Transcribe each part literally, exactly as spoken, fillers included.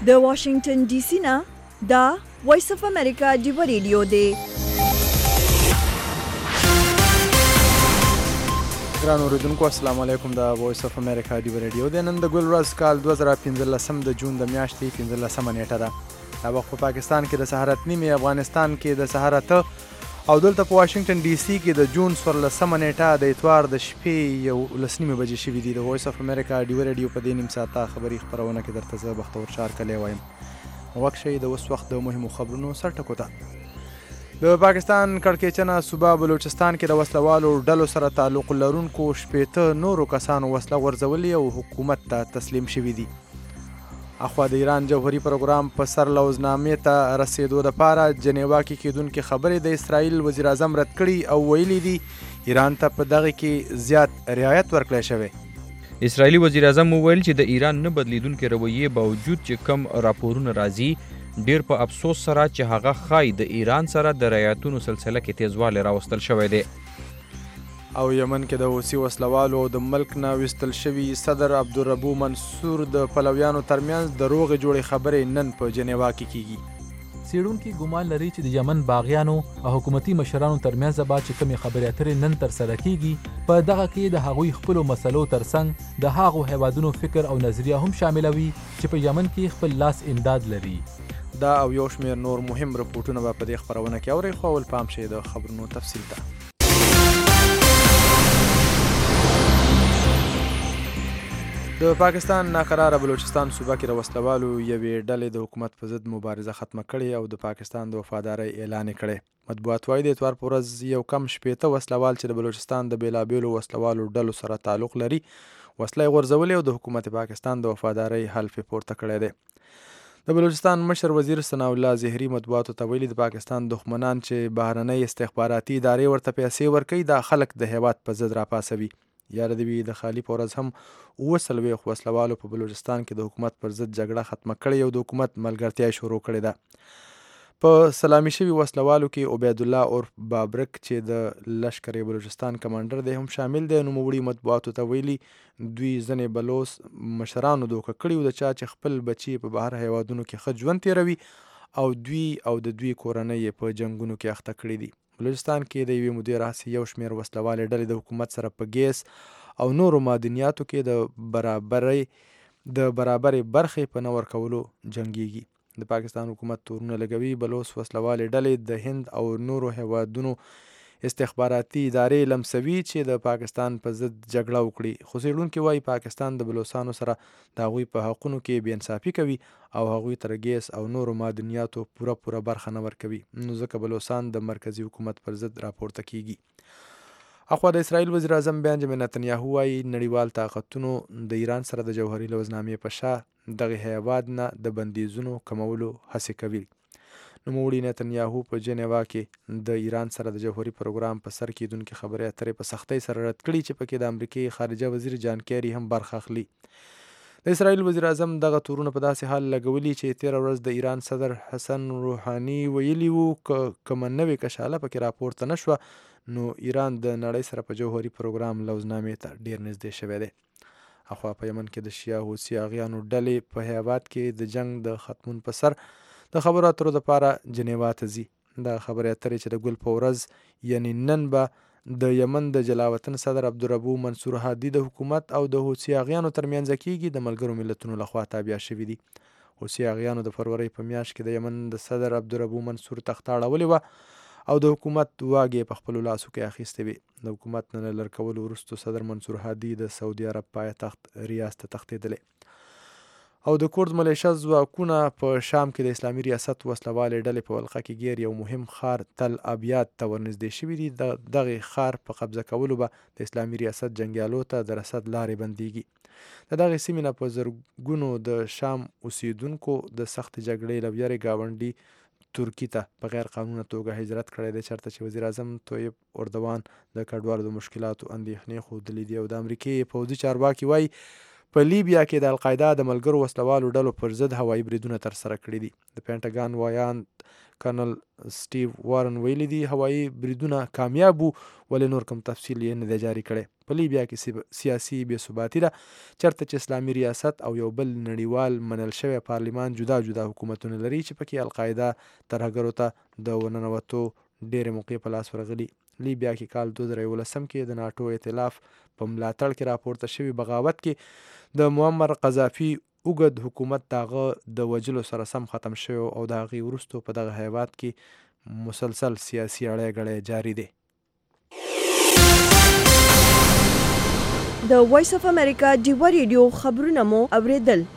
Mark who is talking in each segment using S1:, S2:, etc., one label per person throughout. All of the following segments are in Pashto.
S1: د واشنگټن ډي سي نه دا وایس اف امریکا ډیو ریډیو دی.
S2: ګران اوریدونکو السلام علیکم. د وایس اف امریکا ډیو ریډیو دی. نن د ګل ورځ کال دوه زره پنځلسم د جون د میاشتې پنځلسمه نیټه ده. دا وخت په پاکستان کې د سهار اته نیمې، افغانستان کې د سهار اته او دلته په واشنگټن ډي سي کې د جون څوارلسمه نیټه د اتوار د شپې یولس نیمې بجې شوي دي. د وایس اف امریکا ډیو ریډیو په دې نیم ساعته خبري خپرونه کې درته زه بختور شارکلی وایم. غوږ شئ د اوس وخت د مهمو خبرونو سرټکو ته. د پاکستان کړکېچنه صوبه بلوچستان کې د وسلوالو ډلو سره تعلق لرونکو شپېته نورو کسانو وسله غورځولې او حکومت ته تسلیم شوي دي. اخوا د ایران جوهري پروګرام په سر لوزنامې ته رسېدو دپاره جنیوا کې کېدونکې خبرې د اسرائیل وزیر اعظم رد کړي او ویلي دي ایران ته په دغه کې زیات رعایت ورکړی شوی.
S3: اسرائیلي وزیر اعظم وویل چې د ایران نه بدلیدونکې رویې باوجود چې کم راپورونه راځي ډیر په افسوس سره چې هغه ښایي د ایران سره د رعایتونو سلسله کې تیزوالی راوستل شوی دی.
S2: او یمن کې د حوثي وسلوالو او د ملک نه ویستل شوي صدر عبدالربو منصور د پلویانو ترمنځ د روغې جوړې خبرې نن په جنیوا کې کیږي.
S4: څېړونکي ګمان لري چې د یمن باغیانو او حکومتي مشرانو ترمنځ به چې کومې خبرې اترې نن ترسره کیږي په دغه کې د هغوی خپلو مسلو ترڅنګ د هغو هیوادونو فکر او نظریه هم شاملوي چې په یمن کې خپل لاس امداد لري.
S2: دا او یو شمېر نور مهم رپورټونه به په دې خپرونه کې اورئ، خو اول پام شئ د خبرونو تفصیل ته. د پاکستان ناقراره بلوچستان صوبه کې د وسلوالو یوې ډلې د حکومت په ضد مبارزه ختمه کړې او د پاکستان د وفادارۍ اعلان یې کړی. مطبوعات وایي د اتوار په ورځ یو کم شپېته وسلوال چې د بلوچستان د بېلابېلو وسلوالو ډلو سره تعلق لري وسله یې غورځولې او د حکومت پاکستان د وفادارۍ حلف یې پورته کړی دی. د بلوچستان مشر وزیر ثناء الله زهري مطبوعاتو ته ویلي د پاکستان دښمنان چې بهرنۍ استخباراتي ادارې ورته پیسې ورکوي دا خلک د هیواد په ضد راپاڅوي. یاد دې وي د خالي په ورځ هم اووه څلوېښت وسلوالو په بلوچستان کې د حکومت پر ضد جګړه ختمه کړې او د حکومت ملګرتیا یې شروع کړې ده. په سلامي شوي وسلوالو کې عبیدالله عرف بابرک چې د لشکر بلوچستان کمانډر دی هم شامل دی. نوموړي مطبوعاتو ته ویلي دوی ځینې بلوڅ مشرانو دوکه کړي و د چا چې خپل بچي په بهر هیوادونو کې ښه ژوند تېروي او دوی او د دوی کورنۍ یې په جنګونو کې اخته کړي دي. بلوچستان کې د یوې مودې راهیسې یو شمېر وسلوالې ډلې د حکومت سره په ګیس او نورو معدنیاتو کې د برابرۍ د برابرې برخې په نه ورکولو جنګیږي. د پاکستان حکومت تورونه لګوي بلوڅ وسلوالې ډلې د هند او نورو هیوادونو استخباراتي ادارې لمسوي چې د پاکستان په ضد جګړه وکړي. خو څېړونکي وایي پاکستان د بلوڅانو سره د هغوی په حقونو کې بې انصافي کوي او هغوی ته ګیس او نورو معدنیاتو پوره پوره برخه نه ورکوي، نو ځکه بلوڅان د مرکزي حکومت پر ضد راپورته کیږي. اخوا د اسرائیل وزیر اعظم بنجامین نتنیاهو وایي نړیوال طاقتونو د ایران سره د جوهري لوزنامې په شا دغه هیواد نه د بندیزونو کمولو هڅې کوي. نوموړي نتنیاهو په جنیوا کې د ایران سره د جوهري پروګرام په سر کېدونکې خبرې اترې په سختۍ سره رد کړي چې پکې د امریکې خارجه وزیر جان کیري هم برخه اخلي. د اسرائیل وزیر اعظم دغه تورونه په داسې حال لګولي چې تېره ورځ د ایران صدر حسن روحاني ویلي وو که کومه نوې کشاله پکې راپورته نه شوه نو ایران د نړۍ سره په جوهري پروګرام لوزنامې ته ډېر نږدې شوی دی. اخوا په یمن کې د شیعه حوثي اغیانو ډلې په هیواد کې د جنگ د ختمون په سر د خبرو اترو دپاره جنیوا ته ځي. دا خبرې اترې چې د ګل په ورځ یعنې نن به د یمن د جلاوطن صدر عبدالربو منصور هادي د حکومت او د حوثي اغیانو ترمنځ کیږي د ملګرو ملتونو لخوا تابع شوي دي. حوثي اغیانو د فروری په میاشت کې د یمن د صدر عبدالربو منصور تخت اړولې وه او د حکومت واګې په خپلو لاسو کې اخیستې وې. د حکومت نه له لرې کولو وروستو صدر منصور هادي د سعودي عرب پایتخت ریاض ته تښتېدلی او د کورد ملیشه ځواکونه په شام کې د اسلامي ریاست وسلوالې ډلې په ولقه کې ګیر یو مهم ښار تل ابیاد ته ورنږدې شوي دي. د دغې ښار په قبضه کولو به د اسلامي ریاست جنګیالو ته د رسد لارې بندیږي. د دغې سیمې نه په زرګونو د شام اوسیدونکو د سختې جګړې له ویرې ګاونډي ترکي ته په غیر قانونه توګه هجرت کړی دی، چېرته چې وزیر اعظم طیب اردوان د کډوالو د مشکلاتو اندېښنې ښودلې دي او د امریکې پوځي چارواکي وایي په لیبیا کې د القاعده د ملګرو وسلوالو ډلو پر ضد هوایي بریدونه ترسره کړي دي. د پینټاګان وایان کرنل سټیو وارن ویلي دي هوایي بریدونه کامیاب وو، ولې نور کوم تفصیل یې نه دی جاري کړی. په لیبیا کې سیاسي بې ثباتي ده، چېرته چې اسلامي ریاست او یو بل نړیوال منل شوی پارلیمان جدا جدا حکومتونه لري چې پکې القاعده ترهګرو ته د ورننوتو ډېرې موقع په لاس ورغلي. لیبیا کې کال دوه زره یولسم کې د ناټو ائتلاف په ملاتړ کې راپورته شوي بغاوت کې د معمر قذافي اوږد حکومت د هغه د وجلو سره سم ختم شوی او د هغې وروستو په دغه هیواد کې مسلسل سیاسي اړی ګړی جاري دی.
S1: د وایس اف امریکا ډیوه ریډیو خبرونه مو اوریدل.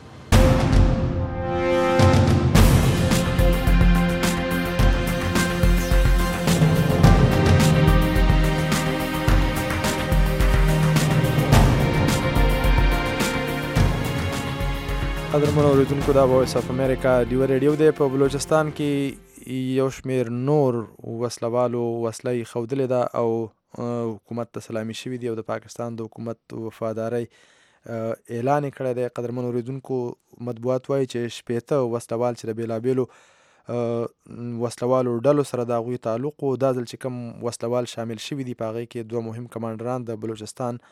S2: قدرمنو اوریدونکو دا وایس اف امریکا ډیوه ریډیو دی. په بلوچستان کې یو شمیر نور وسلوالو وسلې ښودلې ده او حکومت ته سلامي شوي دي او د پاکستان د حکومت وفادارۍ اعلان یې کړی دی. قدرمنو اوریدونکو مطبوعات وایي چې شپېته وسلوال چې د بېلابېلو وسلوالو ډلو سره د هغوی تعلق و، دا ځل چې کوم وسلوال شامل شوي دي په هغې کې دوه مهم کمانډران د بلوچستان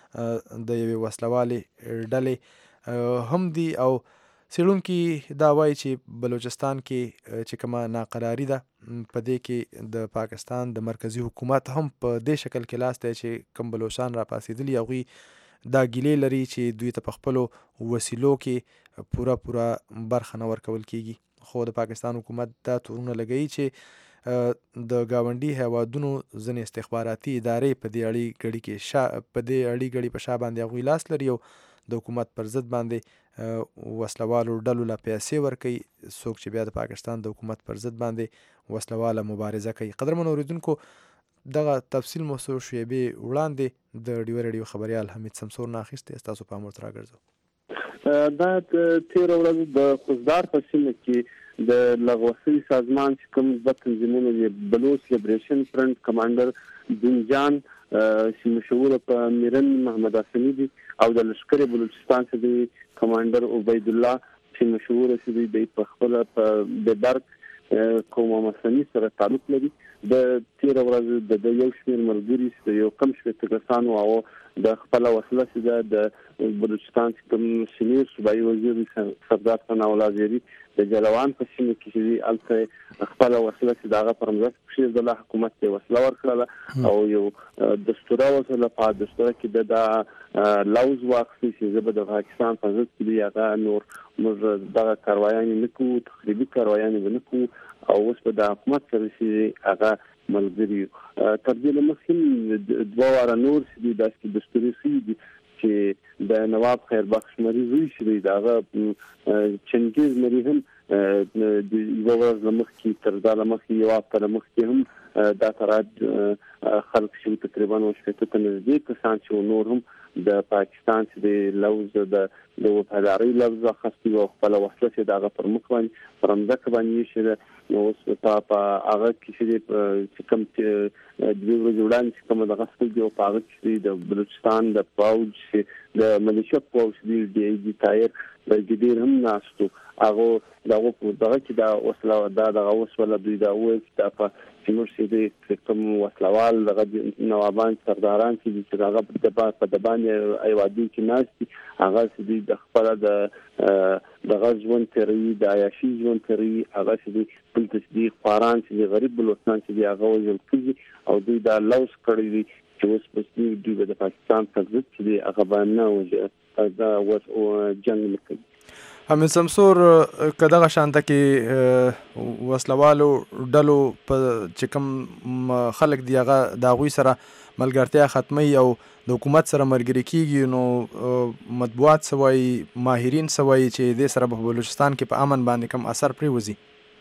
S2: د یوې وسلوالې ډلې هم دي او څېړونکي دا وایي چې بلوچستان کې چې کومه ناقراري ده په دې کې د پاکستان د مرکزي حکومت هم په دې شکل کې لاس دی چې کوم بلوچستان را پاڅېدلي هغوی دا ګیلې لري چې دوی ته په خپلو وسیلو کې پوره پوره برخه نه ورکول کیږي. خو د پاکستان حکومت دا تورونه لګوي چې د ګاونډي هیوادونو ځینې استخباراتي ادارې په دې اړې ګړي کې شا په دې اړې ګړي په شا باندې هغوی لاس لري او د حکومت پر ضد باندې وسلوالو ډلو له پیسې ورکوي، څوک چې بیا د پاکستان د حکومت پر ضد باندې وسلواله مبارزه کوي. قدرمنو اوریدونکو دغه تفصیل مو څو شیبې وړاندې د ډیوه ریډیو خبریال حمید سمسور نه اخیستی، ستاسو پام ورته راګرځو.
S5: دا تېره ورځ د خوزدار په سیمه کې د لغوه شوي سازمان چې کوم دوه تنظیمونه دي، بلوچ لیبریشن فرنټ کمانډر دینجان چې مشهور په میرن محمد حسني دي او د لشکر بلوچستان چې دی کمانډر عبید الله چې مشهور چې دی په خپل په بیبرګ قوم مسنی سره تعلق لري. د تیر ورځ د یو شمیر ملګري چې یو کم شپږ کسان او د خپل وسله چې د بلوچستان چې کوم سینیر صوبایي وزیر سردار ثنا وزیری د جلوان په سیمه کې چې الته خپل وسله چې دغه پرمزت شي د حکومت ته وسله ورکړه او یو دستور وسله په دستور کې د لوز واقعي چې زبر د پاکستان په ضد کې هغه نور موږ دغه کاروایان نه کوو، تخریبي کاروایان نه کوو او اوس په د حکومت سره چې هغه ملګری تر دې مخکې دوه واره نور چې د دستوري سي دي چې د نواب خیر بخش مریض وی شوی داغه چنګیز مری هم د یو ورځ مخکې تر دا مخکې یو هفته مخکې هم دا تراد خلک شو تقریبا وشته ته نزدیک کسان چې نور هم د پاکستان چې د لوز د د وفادارۍ لفظ خاصي او خپل وحدت چې دغه پر مخ باندې پرمځک باندې شي نو اوس په هغه کې چې کوم چې د ویژوډان چې کوم دغه څه دی او په هغه کې د بلوچستان د پاوج د ملیشیا پاوج دی د ای تایر د ګډیر هم ناشتو هغه دغه په دغه کې دا وسله دا دغه وسله دوی دا وایي چې په سیمور سي دي کوم وسلوال دغه نوابان سرداران چې دغه په د باندې ایوادي کې ناشتي هغه چې د خپل د دغه ژوند تیری د عیاشي ژوند تیری هغه چې په تصدیق قرآن چې غریب بلوچستان چې هغه وجل کیږي او دوی دا لوس کړی دي چې اوس په دوی د پاکستان پر ضد چې هغه باندې وجه دا و جنگ وکړي.
S2: حمید سمسور که دغه شانته کې وسلوالو ډلو په چې کوم خلک دی هغه د هغوی سره ملګرتیا ختمي او د حکومت سره ملګري کیږي نو مطبوعات څه وایي، ماهرین څه وایي چې دې سره په بلوچستان کې په امن باندې کوم اثر پرېوځي؟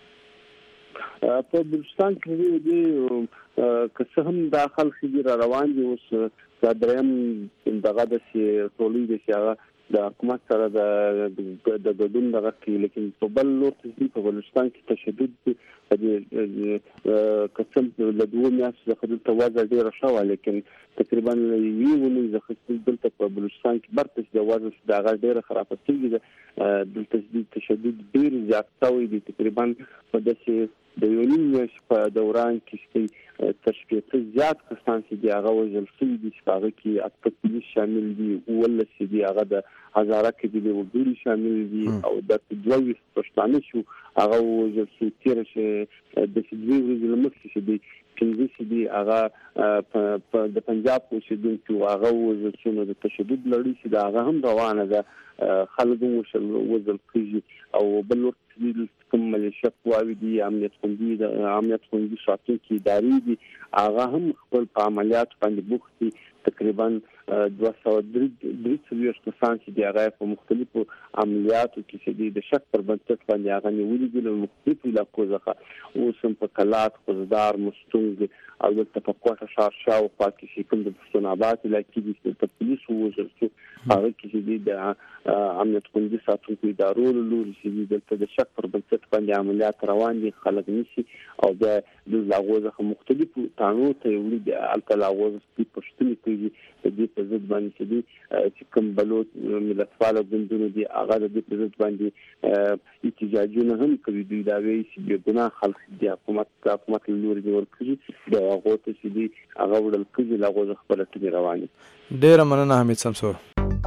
S5: په بلوچستان کې دی که څه هم دا خلک چې را روان دي اوس دا دریم دغه د ټولۍ د چې هغه د حکومت سره د د ګډون دغه کې، لیکن په بل لور ته په بلوچستان کې تشدد په دې قسم له دوه میاشتو څخه دلته وضع ډېره ښه وه، لیکن تقریبا یوې اونۍ څخه دلته په بلوچستان کې برته د وضع د هغه ډېره خرابه شوې ده. دلته تشدد ډېر زیات شوی دی، تقریبا په داسې د یو نیم میاشت په دوران کې تر شپېته زیات کسان چې دي هغه وژل شوي دي، چې په هغه کې اته پولیس شامل دي، اوولس چې دي هغه د هزاره کې دي وګړي شامل دي، او د دوه ویشت پښتانه شو هغه وژل شوي. تېره چې د دوې ورځې له مخکې چې دي پنځه چې دي هغه د پنجاب اوسېدونکي هغه وژل شوي. نو د تشدد لړۍ چې ده هغه هم روانه ده، خلک هم وژل کېږي. او بل ورته کوم ملیشه قواوې دي، امنیت خوندي د امنیت خوندي ساتونکي ادارې دي، هغه هم خپل په عملیاتو باندې بوخت دي. تقریبا دوه سوه درې څلوېښت کسان چې دي هغه په مختلفو عملیاتو کې چې دي د شک پر بنسټ باندې هغه نیولي دي له مختلفو علاقو څخه. اوس هم په کلات، خوزدار، مستونګ او دلته په کوټه ښار شاوخوا کې چې کوم د پښتون آباد علاقې دي چې په پولیسو وژل شو، هغه کې چې دي د امنیت خوندي ساتونکو ادارو له لوري چې دي دلته د شک پر بنسټ باندې عملیات روان دي، خلک نیسي او بیا د هغو څخه مختلفو تانو ته یې وړي دي، هلته له هغو څخه پوښتنې کوي د دې په ضد باندې چې دي چې کوم بلوچ ملتپاله ګوندونه دي هغه د دې په ضد باندې احتجاجونه هم کوي. دوی دا وایي چې بې ګناه خلک دي حکومت د حکومت له لوري نیول کېږي، د هغو ته چې دي هغه وړل کېږي، له هغو څخه پلټنې روانې.
S2: ډېره مننه حمید سمسور.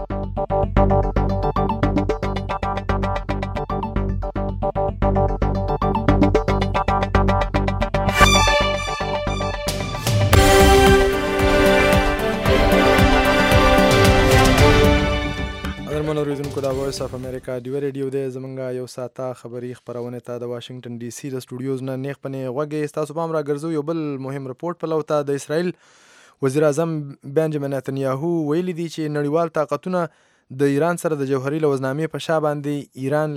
S2: درمنو ریدونکو دا وایس اف امریکا ډیو ریډیو دی، زمونږ یو ساعته خبري خپرونه ته د واشنگټن ډي سي د سټوډیوز نه نیغ پنې غوږی ستاسو پام را ګرځو. یو بل مهم رپورټ په لو ته د اسرائیل وزیر اعظم بنجامین نتنیاهو ویلي دي چې نړیوال طاقتونه د ایران سره د جوهري لوزنامې په شا باندې ایران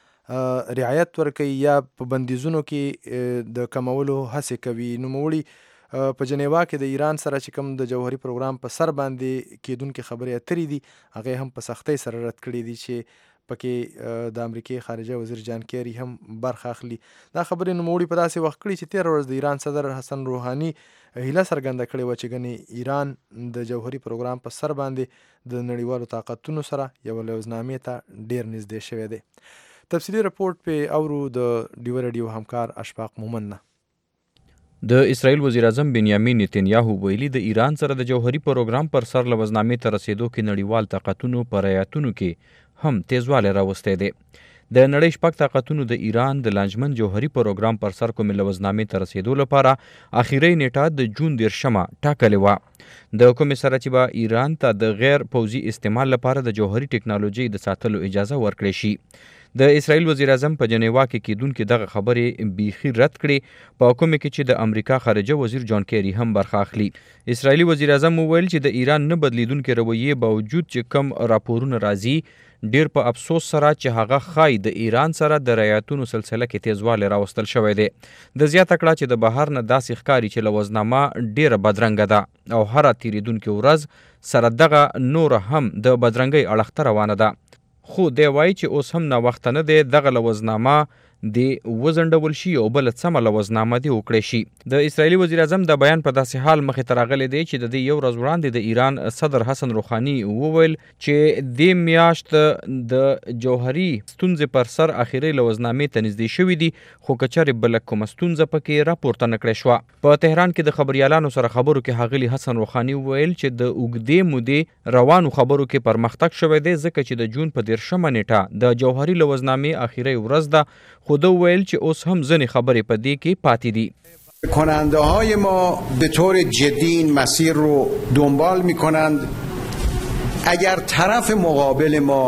S2: له رعایت ورکوي یا په بندیزونو کې د کمولو هڅې کوي. نوموړي په جنیوا کې د ایران سره چې کوم د جوهري پروګرام په سر باندې کېدونکې خبرې اترې دي هغه هم په سختۍ سره رد کړي دي چې پکې د امریکای خارجه وزیر جان کیری هم برخه اخلي. دا خبرې نوموړي په داسې وخت کړي چې تېره ورځ د ایران صدر حسن روحاني هیله څرګنده کړې وه چې ګنې ایران د جوهري پروګرام په سر باندې د نړیوالو طاقتونو سره یوه لوزنامې ته ډېر نږدې شوی دی. تفصیلي رپورټ په اورو د ډیو ریډیو همکار اشفاق مومن نه.
S3: د اسرائیل وزیر اعظم بنیامین نتنیاهو ویلي د ایران سره د جوهري پروګرام پر سر لوزنامې ته رسیدو کې نړیوال طاقتونو په رعایتونو کې هم تیزوالی راوستی دی. د نړۍ شپږ طاقتونو د ایران د لانجمن جوهري پروګرام پر سر کومې لوزنامې ته رسیدو لپاره اخیری نیټه د جون دېرشمه ټاکلې وه، د کومې سره چې به ایران ته د غیر پوځي استعمال لپاره د جوهري ټکنالوژۍ د ساتلو اجازه ورکړې شي. د اسرائیل وزیر اعظم په جنیوا کې کېدونکې دغه خبرې بیخي رد کړې، په کومې کې چې د امریکا خارجه وزیر جان کیری هم برخه اخلي. اسرائیلي وزیر اعظم وویل چې د ایران نه بدلیدونکې رویې باوجود چې کم راپورونه راځي ډیر په افسوس سره چې هغه ښایي د ایران سره د رعایتونو سلسله کې تیزوالی راوستل شوی دی. د زیاته کړه چې د بهر نه داسې ښکاري چې لوزنامه ډیره بدرنګه ده او هره تیریدونکې ورځ سره دغه نور هم د بدرنګۍ اړخ ته روانه ده. خو دی وایي چې اوس هم ناوخته نه دی دغه لوزنامه د وزنډول شي او بل سمه لوزنامه دی وکړی شي. د اسرائیلي وزیر اعظم د بیان په داسې حال مخې ته راغلی دی چې د دې یو ورځ وړاندې د ایران صدر حسن روحاني وویل چې دې میاشت د جوهري ستونزې پر سر اخیری لوزنامې ته نږدې شوي دي، خو که چېرې بله کومه ستونزه پکې راپورته نه کړې شوه. په تهران کې د خبریالانو سره خبرو کې ښاغلي حسن روحاني وویل چې د اوږدې مودې روانو خبرو کې پرمختګ شوی دی، ځکه چې د جون په دېرشمه نیټه د جوهري لوزنامې اخیری ورځ ده، خو ده وویل چې اوس هم ځینې خبرې په دې کې پاتې دي.
S6: کننده های ما به طور جدی این مسیر رو دنبال می کنند. اگر طرف مقابل ما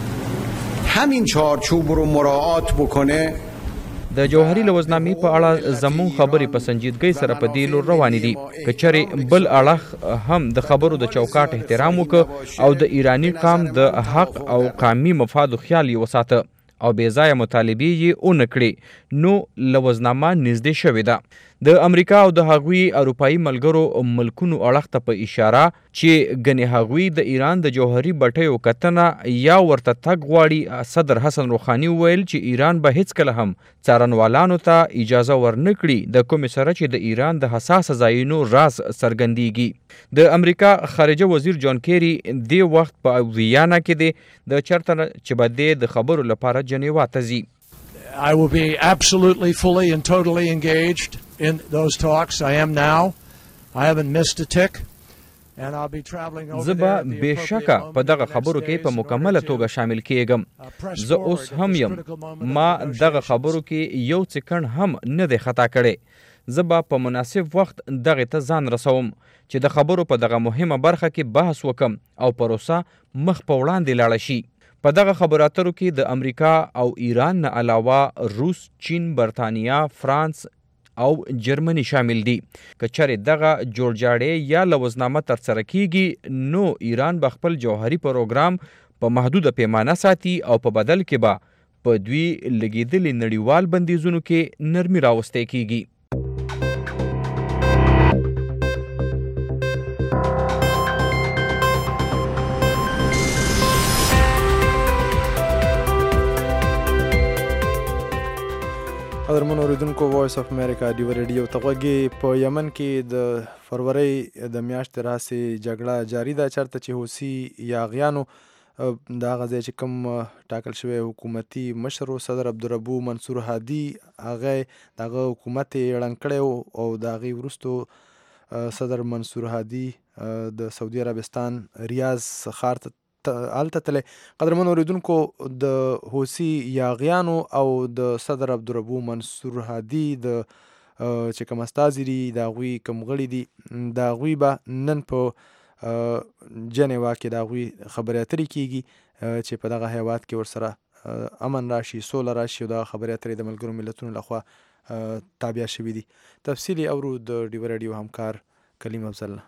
S6: همین چارچوب رو مراعات بکنه،
S3: د جوهري لوزنامې په اړه زمون خبرې په سنجیدګۍ سره په دې لور روانې دي. که چېرې بل اړخ هم د خبرو د چوکاټ احترام وکړه او د ایراني قام د حق او قومي مفادو خیال یې وساته او بې ځایه مطالبې یې ونه کړې، نو لوزنامه نږدې شوې ده. د امریکا او د هغوی اروپایي ملګرو ملکونو اړخ ته په اشاره چې ګنې هغوی د ایران د جوهري بټیو کتنه یا ورته تګ غواړي. صدر حسن روحاني وویل چې ایران به هیڅکله هم څارنوالانو ته اجازه ورنه کړي د کومې سره چې د ایران د حساس ځایونو راز څرګندیږي. د امریکا خارجه وزیر جان کیری دې وخت په ویانا کې دی د چرته چې به دی د خبرو لپاره جنیوا ته ځي.
S7: I will be absolutely, fully and totally engaged in those talks. I am now. I haven't missed a tick. And I'll be traveling over
S3: زبا
S7: there.
S3: بشکه په دغه خبرو کې په مکمله توګه شامل کېږم. زه اوس هم یم. ما دغه خبرو کې یو سکند هم نه دی خطا کړی. زبا په مناسب وخت دغه ته ځان رسوم چې د خبرو په دغه مهمه برخه کې بحث وکم او پروسه مخ په وړاندې لاړه شي. په دغه خبرو اترو کې د امریکا او ایران نه علاوه روس، چین، برطانیا، فرانس او جرمني شامل دي. که چېرې دغه جوړجاړی یا لوزنامه ترسره کیږي نو ایران به خپل جوهري پروګرام په محدوده پیمانه ساتي او په بدل کې به په دوی لګېدلي نړیوال بندیزونو کې نرمي راوستی کیږي.
S2: قدرمنو اوریدونکو وایس اف امریکا ډیو ریډیو ته غوږی. په یمن کې د فروری د میاشتې راهیسې جګړه جاري ده چېرته چې حوثي یاغیانو د هغه ځای چې کوم ټاکل شوی حکومتي مشر صدر عبدالربو منصور هادي هغه د هغه حکومت یې ړنګ کړی او د هغې وروستو صدر منصور هادي د سعودي عربستان ریاض ښار ته هلته تللی. قدرمنو اوریدونکو د حوثي یاغیانو او د صدر عبدالربو منصور هادي د چې کوم استازي دي د هغوی کوم غړي دي د هغوی به نن په جنیوا کې د هغوی خبرې اترې کیږي چې په دغه هیواد کې ورسره امن راشي، سوله راشي او دغه خبرې اترې د ملګرو ملتونو لخوا تابع شوي دي. تفصیلي اورو د ډیو راډیو همکار کلیم افضل.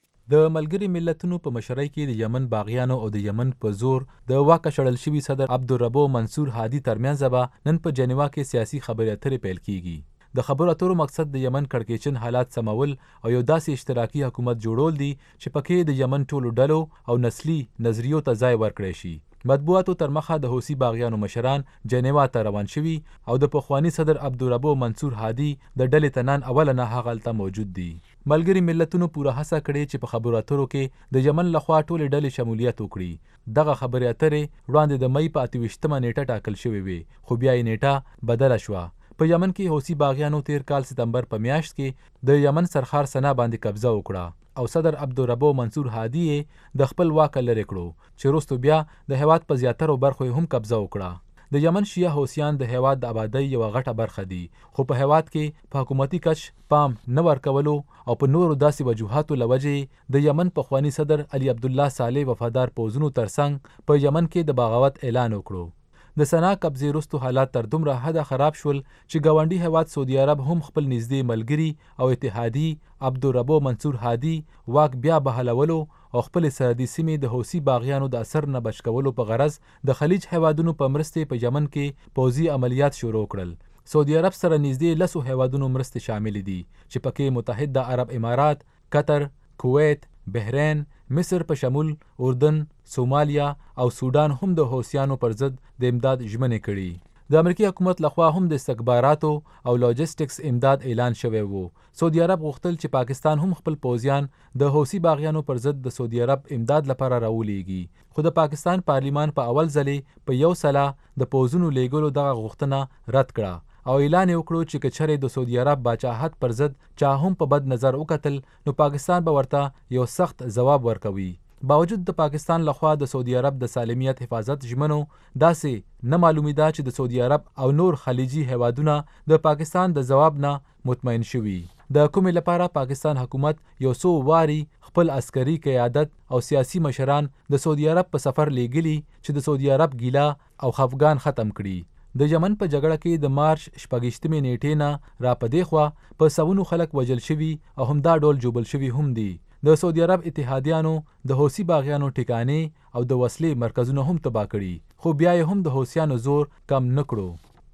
S4: د ملګري ملتونو په مشرۍ کې د یمن باغیانو او د یمن په زور د واکه شړل شوي صدر عبدالربو منصور هادي ترمنځ به نن په جنیوا کې سیاسي خبرې اترې پیل کیږي. د خبرو اترو مقصد د یمن کړکېچن حالات سمول او یو داسې اشتراکي حکومت جوړول دي چې پکې د یمن ټولو ډلو او نسلي نظریو ته ځای ورکړی شي. مطبوعاتو تر مخه د حوثي باغیانو مشران جنیوا ته روان شوي او د پخواني صدر عبدالربو منصور هادي د ډلې ته نن اوله نه هغلته موجود دي. ملګري ملتونو پوره هڅه کړې چې په خبرو اترو کې د یمن لخوا ټولې ډلې شمولیت وکړي. دغه خبرې اترې وړاندې د مۍ په اته ویشتمه نیټه ټاکل شوې وې خو بیا یې نیټه بدله شوه. په یمن کې حوثي باغیانو تیر کال ستمبر په میاشت کې د یمن سرخار سنا باندې قبضه وکړه او صدر عبدالربو منصور هادي یې د خپل واکه لرې کړو چې وروستو بیا د هیواد په زیاترو برخو یې هم قبضه وکړه. د یمن شیعه حوثیان د هیواد د آبادۍ یوه غټه برخه دي خو په هیواد کې په حکومتي کچ پام نه ورکولو او په نورو داسې وجوهاتو له وجې د یمن پخواني صدر علي عبدالله صالح وفادار پوځونو ترڅنګ په یمن کې د بغاوت اعلان وکړو. د سنا قبضې وروستو حالات تر دومره حده خراب شول چې ګاونډي هیواد سعودي عرب هم خپل نږدې ملګري او اتحادي عبدالربو منصور هادي واک بیا بحالولو او خپل سرحدي سیمې د حوثي باغیانو د اثر نه بچ کولو په غرض د خلیج هیوادونو په مرستې په یمن کې پوځي عملیات شروع کړل. سعودي عرب سره نږدې لسو هیوادونو مرستې شامل دي چې پکې متحده عرب امارات، قطر، کویت، بحرین، مصر په شمول اردن، سومالیا او سودان هم د حوثیانو پر ضد د امداد ژمنې کړي. د امریکي حکومت لخوا هم د استخباراتو او لاجستکس امداد اعلان شوی وو. سعودي عرب غوښتل چې پاکستان هم خپل پوځیان د حوثي باغیانو پر ضد د سعودي عرب امداد لپاره راولېږي خو د پاکستان پارلیمان په اول ځلې په یو سلا د پوځونو لیږلو دغه غوښتنه رد کړه او اعلان یې وکړو چې که چېرې د سعودي عرب باچاحت پر ضد چا هم په بد نظر وکتل نو پاکستان به ورته یو سخت ځواب ورکوي. باوجود د پاکستان لخوا د سعودي عرب د سالمیت حفاظت ژمنو داسې نه معلومیده چې د سعودي عرب او نور خلیجي هیوادونه د پاکستان د ځواب نه مطمئن شوي. د کومې لپاره پاکستان حکومت یو څو واري خپل عسکري قیادت او سیاسي مشران د سعودي عرب په سفر لیږلي چې د سعودي عرب ګیله او خفګان ختم کړي. د یمن په جګړه کې د مارچ شپږیشتمې نیټې نه را په دې خوا په سوونو خلک وژل شوي او همدا ډول جوبل شوي هم دي. د سعودي عرب اتحادیانو د حوثي باغیانو ټکانې او د وسلې مرکزونه هم تباه کړي خو بیا یې هم د حوثیانو زور کم نه کړو.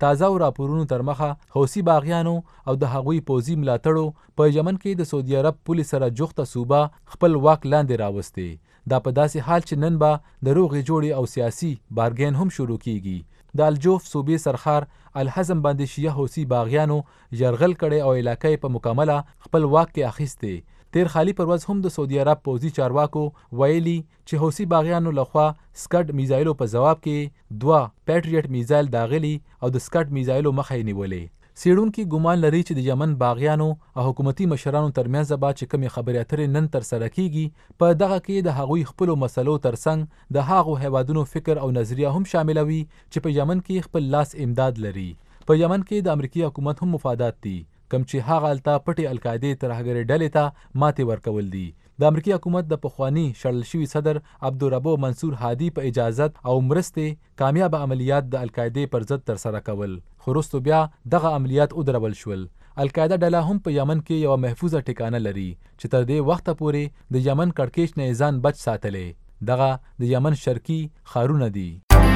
S4: تازه راپورونو تر مخه حوثي باغیانو او د هغوی پوځي ملاتړو په یمن کې د سعودي عرب پولې سره جوخته صوبه خپل واک لاندې راوستې. دا په داسې حال چې نن به د روغې جوړې او سیاسي بارګین هم شروع کیږي. د الجوف صوبې سرخار الحزم باندې شیعه حوثي باغیانو یرغل کړی او علاقه په مکمله خپل واک کې اخیستې. تیر خالی پر ورځ هم د سعودي عرب پوځي چارواکو ویلي چې حوثي باغیانو لخوا سکډ میزایلو په جواب کې دوه پیټریټ میزایل داغلي او د سکډ میزایلو مخه یې نیولې. څېړونکي ګمان لري چې د یمن باغیانو او حکومتي مشرانو ترمنځ به چې کومې خبرې اترې نن ترسره کیږي په دغه کې د هغوی خپلو مسلو ترڅنګ د هغو هیوادونو فکر او نظریه هم شاملوي چې په یمن کې خپل لاس امداد لري. په یمن کې د امریکایي حکومت هم مفادات دي کم چې هغه هلته پټې القاعدې ترهګرې ډلې ته ماتې ورکول دي. د امریکایي حکومت د پخواني شړل شوي صدر عبدالربو منصور هادي په اجازت او مرستې کامیاب عملیات د القاعدې پر ضد ترسره کول، خو وروستو بیا دغه عملیات ودرول شول. القاعده ډله هم په یمن کې یوه محفوظه ټکانه لري چې تر دې وخته پورې د یمن کړکېچ نه ځان بچ ساتلی. دغه د یمن شرقي ښارونه دي.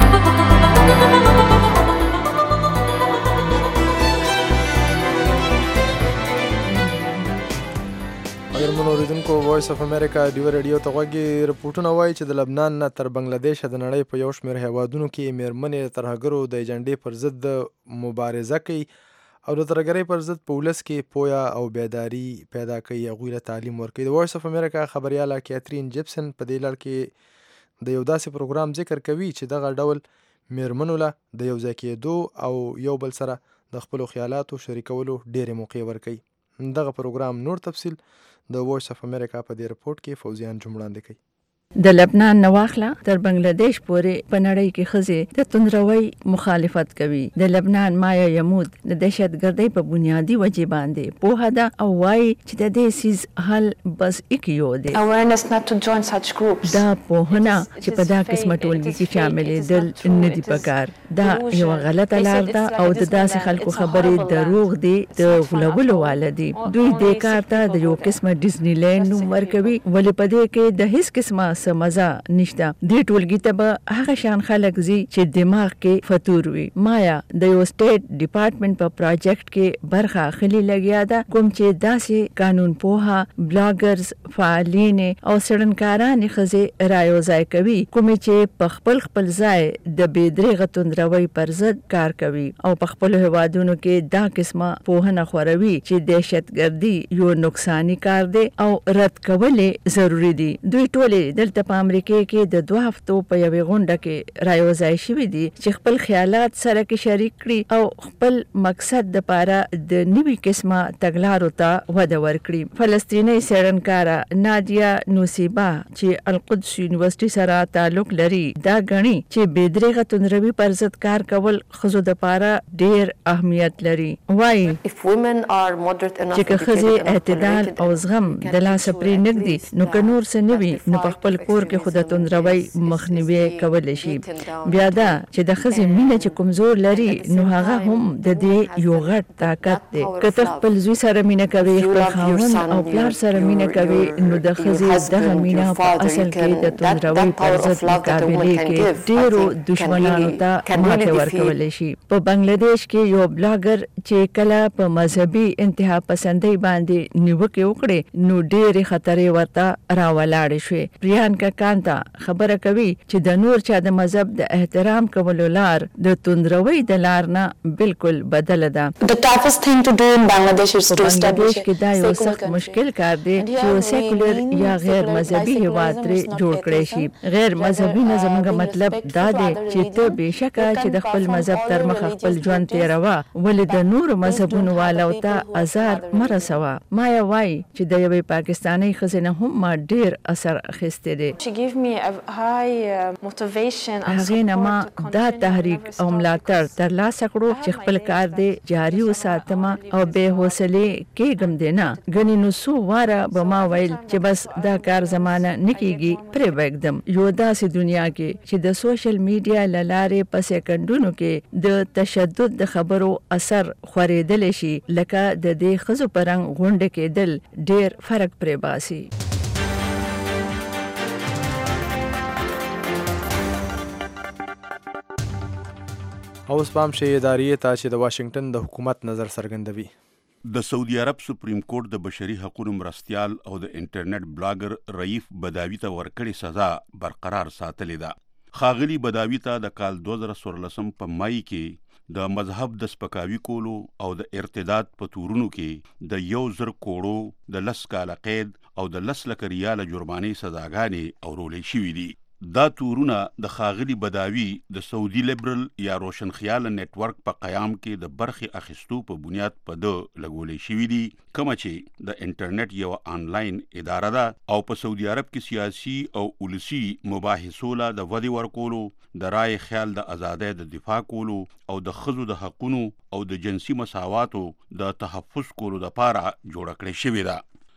S2: اگر من اوریدونکو وایس اف امریکا ډیو ریډیو ته غوږی رپورټونه وایي چې د لبنان نه تر بنگلادیش د نړۍ په یو شمېر هیوادونو کې میرمنې ترهګرو د ایجنډې پر ضد مبارزه کوي او د ترهګرۍ پر ضد په ولس کې پویا او بیداری پیدا کوي، هغوی له تعلیم ورکوي. د وایس اف امریکا خبریاله کیترین جیپسن په دې لړ کې د یو داسې پروګرام ذکر کوي چې دغه ډول میرمنو له د یو ځای کېدو او یو بل سره د خپلو خیالاتو شریکولو ډېرې موقع ورکوي. دغه پروګرام نور تفصیل د وایس اف امریکا په دې رپورټ کې فوزیان جمع وړاندې کوي.
S8: د لبنان نه واخله تر بنگلادیش پورې په نړۍ کې ښځې د توندروۍ مخالفت کوي. د لبنان مایا یمود د دهشتګردۍ په بنیادي وجې باندې پوهه ده او وایي چې د دې سیز حل بس یک یو دی. دا پوهنه چې په دا قسمه ټولګي کې شاملېدل نه دي پکار. دا یوه غلطه لار ده او د داسې خلکو خبرې دروغ دي، د غولولو واله دي. دوی دې کار ته د یو قسمه ډیزني لینډ نوم ورکوي، ولې په دې کې د هیڅ قسمه څه مزه نشته. دې ټولګي ته به هغه شان خلک ځي چې دماغ کې فطور وي. مایا د یو سټیټ ډپارټمنټ په پروجیکټ کې برخه اخلي لګیا ده، کوم چې داسې قانون پوها بلاګرز، فعالین او څېړنکارانې ښځې رایوځای کوي کومې چې په خپل خپل ځای د بېدریغه توندروۍ پر ضد کار کوي او په خپلو هیوادونو کې دا قسمه پوهنه خوروي چې دهشتګردي یو نقصاني کار دی او رد کول ضروري دي. دوی ټولې دلته په امریکا کې د دوه هفتو په یوې غونډه کې رایوځای شوي دي چې خپل خیالات سره کې شریک کړي او خپل مقصد دپاره د نوي قسمه تګلارو ته وده ورکړي. فلسطینۍ څېړنکاره نادیا نوسیبا چې القدس یونیورسټي سره تعلق لري دا ګڼي چې بېدریغه توندروي پر ضد کار کول ښځو دپاره ډېر اهمیت لري. وایي چې که ښځې اعتدال او زغم د لاسه پرې نږدي نو که نور څه نه وي نو په خپل کور کې خو د توندروۍ مخنیوی کولی شي. بیا دا چې د ښځې مینه چې کمزور لري نو هغه هم د دې یو غټ طاقت دی. که ته خپل زوی سره مینه کوي، خپل خاوند او پلار سره مینه کوي، نو د ښځې دغه مینه په اصل کې د توندروۍ پر ضد مقابلې کې ډېرو دشمنانو ته ماتې ورکولی شي. په بنګلادیش کې یو بلاګر چې کله په مذهبي انتها پسندۍ باندې نیوکې وکړې نو ډېرې خطرې ورته راولاړې شوې. پریانکا کانتا خبره کوي چې د نور چا د مذهب د احترام کولو لار د توندروۍ د لار نه بالکل بدله ده. په بنګلادیش کې دا یو سخت مشکل کار دی چې سیکولر یا غیر مذهبي هیواد ترې جوړ کړی شي. غیر مذهبي نه زموږ مطلب دا دی چې ته بېشکه چې د خپل مذهب تر مخه خپل ژوند تېروه، ولې د نورو مذهبونو والو ته ازار مه رسوه. مایا وایي چې د یوې پاکستانۍ ښځې نه هم ما ډېر اثر اخیستی دی. هغې نه ما دا تحریک او ملاتړ ترلاسه کړو چې خپل کار دې جاري وساتم او بې حوصلې کېږم دې نه. ګنې نو څو واره به ما ویل چې بس دا کار زمانه نه کېږي، پرې به ږدم. یو داسې دنیا کې چې د سوشل میډیا له لارې په سیکنډونو کې د تشدد د خبرو اثر خورېدلی شي، لکه د دې ښځو په رنګ غونډې کېدل ډېر فرق پرې باسي.
S2: اوس پام شي ادارې ته چې د واشنگټن د حکومت نظر څرګندوي.
S9: د سعودي عرب سپریم کورټ د بشري حقوقو مرستیال او د انټرنیټ بلاګر رئیف بداوی ته ورکړې سزا برقرار ساتلې ده. ښاغلي بداوی ته د کال دوه زره څوارلسم په مای کې د مذهب د سپکاوي کولو او د ارتداد په تورونو کې د یو زر کوړو د لس کاله قید او د لس لکه ریاله جرمانې سزاګانې اورولې شوي دي. دا تورونه د ښاغلي بداوی د سعودي لیبرل یا روشنخیاله نیټورک په قیام کې د برخې اخیستو په بنیاد په ده لګولې شوي دي، کومه چې د انټرنیټ یوه آنلاین اداره ده او په سعودي عرب کې سیاسي او ولسي مباحثو له د ودې ورکولو، د رای خیال د ازادۍ د دفاع کولو او د ښځو د حقونو او د جنسي مساواتو د تحفظ کولو لپاره جوړه کړې شوې ده.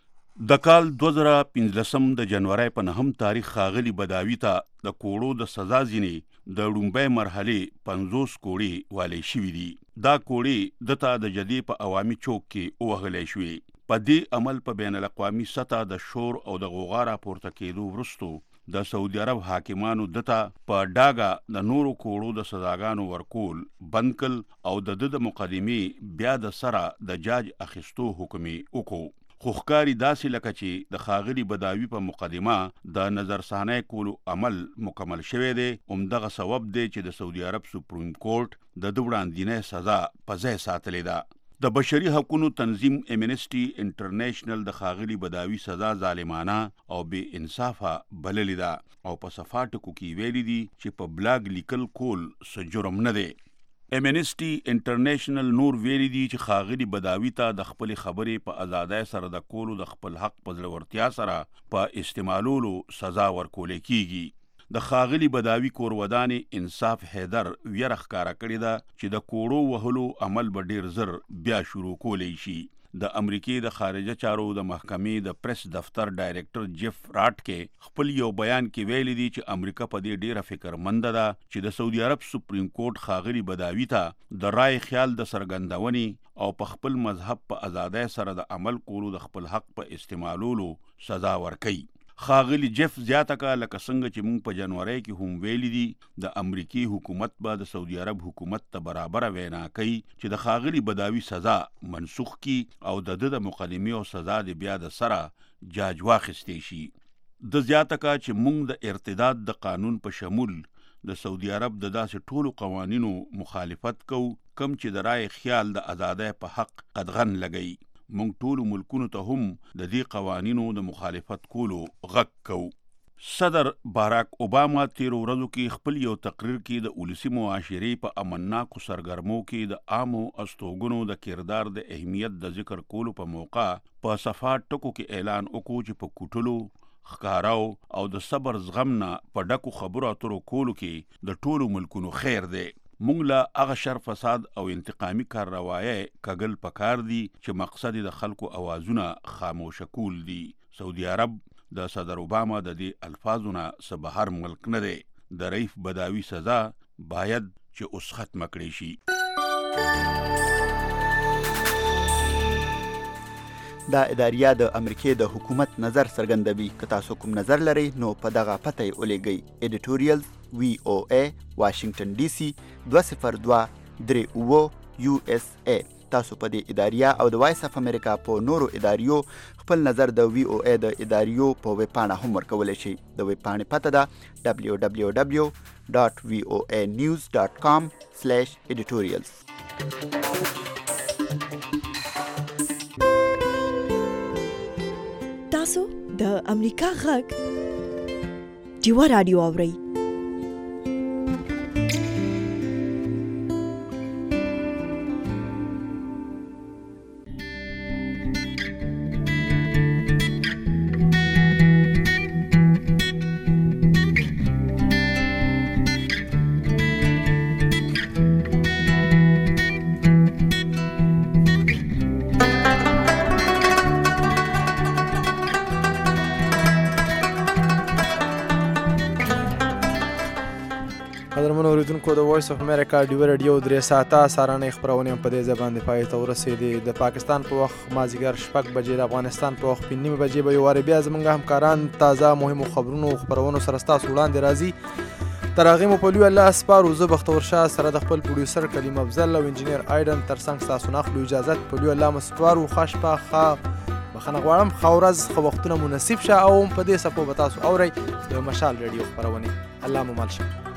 S9: د کال دوه زره پنځلسم د جنوري په نهم تاریخ ښاغلي بداوی ته د کوړو د سزا ځینې د لومبۍ مرحلې پنځوس کوړې والي شوي دي. دا کوړې دته د جدې په عوامي چوک کې ووهلی شوې. په دې عمل په بین الاقوامي سطح د شور او د غوغا راپورته کېدو وروستو د سعودي عرب حاکمانو دته په ډاګه د نورو کوړو د سزاګانو ورکول بند کړل او د ده د مقدمې بیا د سره د جاج اخیستو حکم یې وکړو. خو ښکاري داسې لکه چې د ښاغلي بداوي په مقدمه د نظرثانی کولو عمل مکمل شوی دی. همدغه سبب دی چې د سعودي عرب سپریم کورټ د ده وړاندینۍ سزا په ځای ساتلې ده. د بشري حقوقو تنظیم امنسټي انټرنیشنل د ښاغلي بداوي سزا ظالمانه او بې انصافه بللې ده او په صفا ټکو کې ویلي دي چې په بلاګ لیکل کول څه جرم نه دی. امنسټي انټرنیشنل نور ویلي دي چې ښاغلي بداوي ته د خپلې خبرې په ازادۍ سره د کولو د خپل حق په زړورتیا سره په استعمالولو سزا ورکولې کیږي. د ښاغلي بداوي کورودانې انصاف حیدر ویره ښکاره کړې ده چې د کوړو وهلو عمل به ډیر زر بیا شروع کولی شي. د امریکې د خارجه چارو د محکمې د پریس دفتر ډایرکټر جیف راټکې خپل یو بیان کې ویلي دي چې امریکا په دې ډیره فکرمنده ده چې د سعودي عرب سپریم کورټ ښاغلي بداوي ته د رای خیال د څرګندونې او په خپل مذهب په ازادۍ سره د عمل کولو د خپل حق په استعمالولو سزا ورکوي. ښاغلي جیف زیاته کړه لکه څنګه چې موږ په جنوري کې هم ویلي دي د امریکي حکومت به د سعودي عرب حکومت ته برابره وینا کوي چې د ښاغلي بداوي سزا منسوخ کی او د ده د مقدمې او سزا د بیا د سره جاج واخیستی شي. د زیاته کړه چې موږ د ارتداد د قانون په شمول د سعودي عرب د داسې ټولو قوانینو مخالفت کوو کوم چې د رای خیال د ازادۍ په حق قدغن لګوي. مونږ ټولو ملکونو ته هم د دې قوانینو د مخالفت کولو غږ کوو. صدر باراک اوباما تیرو ورځو کې خپل یو تقریر کې د ولسي معاشرې په امنناکو سرګرمو کې د عامو استوګنو د کردار د اهمیت د ذکر کولو په موقع په صفا ټکو کې اعلان وکړو چې په کوټلو، ښکاراو او د صبر زغم نه په ډکو خبرو اترو کولو کې د ټولو ملکونو خیر دی. مونږ له هغه شر فساد او انتقامي کارروایۍ کږل پکار دي چې مقصد د خلکو اوازونه خاموشه کول دي. سعودي عرب د صدر اوباما د دې الفاظو نه څه بهر ملک نه دی. د رئیف بداوي سزا باید چې اوس ختمه کړی شي.
S10: دا اداریه د امریکې د حکومت نظر څرګندوي. که تاسو کوم نظر لرئ نو په دغه پته یې ولیږئ. ایډیټوریل وی او ای واشنگټن ډي سي دوه صفر دوه درې اوه یو اس ای. تاسو په دې اداریه او د وایس اف امریکا په نورو اداریو خپل نظر د وی او ای د اداریو په ویب پاڼه هم ورکولی شئ. د ویب پاڼې پته ده دبلیو دبلیو دبلیو ډاټ وی او ای نیوز ډاټ کام سلیش ایډیټوریلز.
S1: تاسو د امریکا غږ ډیوا رادیو اورئ.
S2: قدرمنو اوریدونکو د وایس اف امریکا ډیو رادیو درې ساعته سهارنۍ خپرونې هم په دې ځای باندې پای ته ورسېدې. د پاکستان په وخت مازدیګر شپږ بجې، د افغانستان په وخت پنځه نیمې بجې به یو وارې بیا زموږ همکاران تازه مهمو خبرونو خپرونو سره ستاسو وړاندې راځي. تر هغې مو په لوی الله سپارو. زه بختور شاه سره د خپل پروډیوسر کلیم افضل او انجینیر آیډن تر څنګ ستاسو نه اخلو اجازت. په لوی الله مو سپارو. ښه شپه، ښه بخښنه غواړم، ښه ورځ، ښه وختونه مناسب شه او په دې څپو به تاسو اورئ د مشال ریډیو خپرونې. الله مو مل شه.